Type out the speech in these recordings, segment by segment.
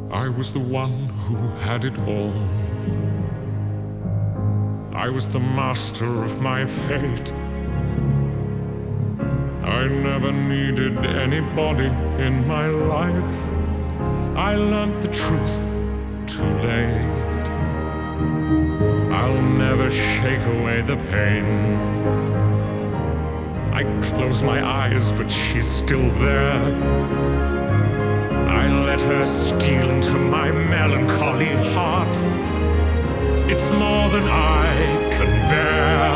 I was the one who had it all. I was the master of my fate. I never needed anybody in my life. I learned the truth too late. I'll never shake away the pain. I close my eyes, but she's still there. I let her steal into my melancholy heart. It's more than I can bear.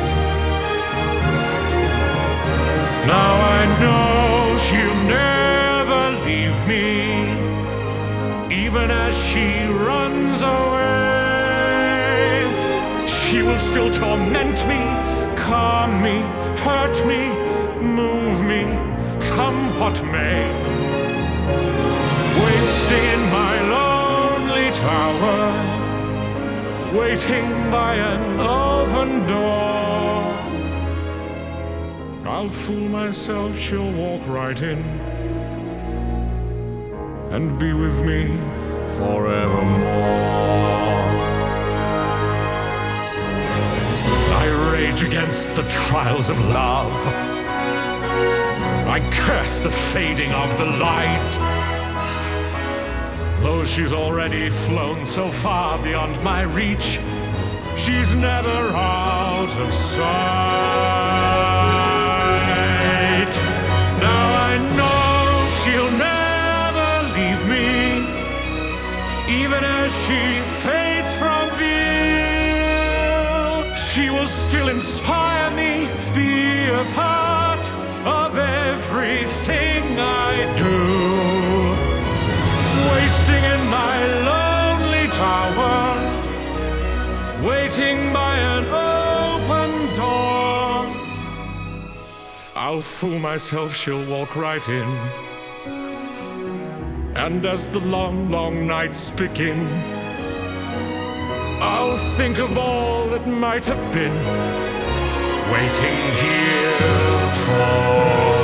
Now I know she'll never leave me, even as she runs away. She will still torment me, calm me, hurt me, move me, come what may. Wasting in my lonely tower, waiting by an open door. I'll fool myself, she'll walk right in and be with me forevermore. I rage against the trials of love. I curse the fading of the light. Though she's already flown so far beyond my reach, she's never out of sight. Now I know she'll never leave me, even as she fades from view. She will still inspire me, be a part of everything I do. Wasting in my lonely tower, waiting by an open door. I'll fool myself, she'll walk right in. And as the long, long nights begin, I'll think of all that might have been, waiting here for